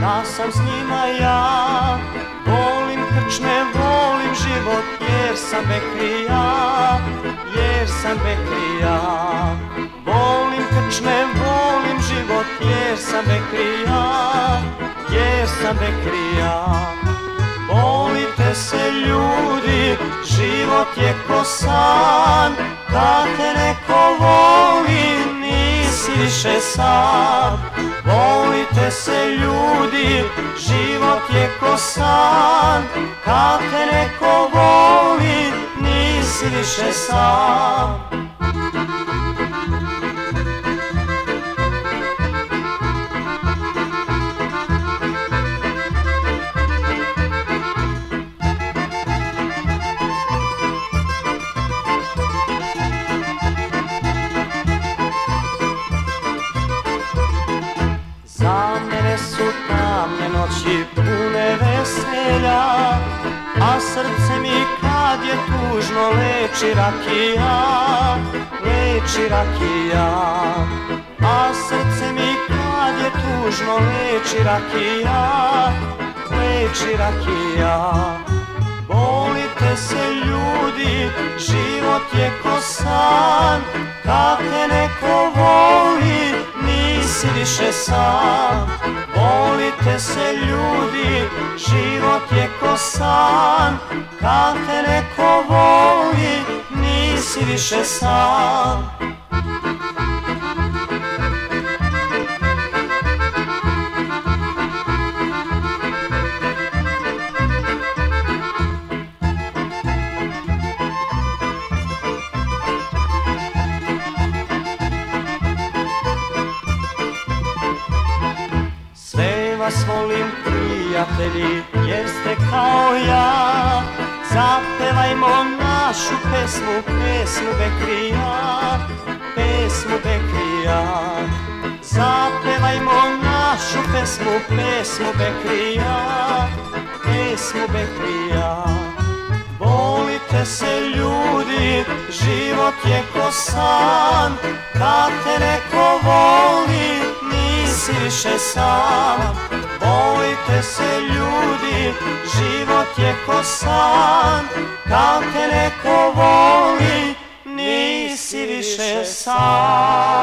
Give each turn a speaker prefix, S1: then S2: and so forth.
S1: da sam s njima ja. Volim krčme, volim život, jer sam bekrija, jer sam bekrija. Volim krčme, volim život, jer sam bekrija, jer sam bekrija. Volite se ljudi, život je ko san, kad te neko voli nisi više sam. Volite se ljudi, život je ko san, kad te neko voli nisi više sam. Za mene su tamne noći pune veselja, a srce mi kad je tužno leči rakija, leči rakija. A srce mi kad je tužno leči rakija, leči rakija. Volite se ljudi, život je ko san, kad te neko voli nisi više sam. Volite se ljudi, život je ko san, kad te neko voli nisi više sam. Vas volim prijatelji, jer ste kao ja. Zapevajmo našu pesmu, pesmu bekrija, pesmu bekrija. Zapevajmo našu pesmu, pesmu bekrija, pesmu bekrija. Volite se ljudi, život je ko san, kad te neko voli nisi više sam. Volite se ljudi, život je ko san, kad te neko voli nisi više sam.